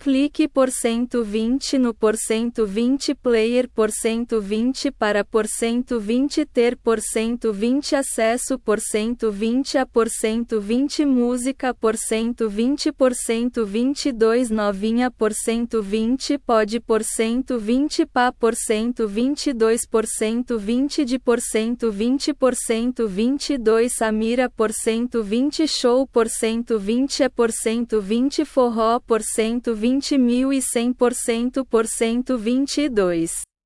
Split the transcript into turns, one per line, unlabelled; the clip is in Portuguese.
Clique por 120 no por 120 player por 120 para por 120 ter por 120 acesso por 120 a por 120 música por 122 novinha por 120 pode por 120 pá por 122 por 120 de por 120 por 122 Samira por 120 show por 120 é por 120 forró por 120.100% por 122.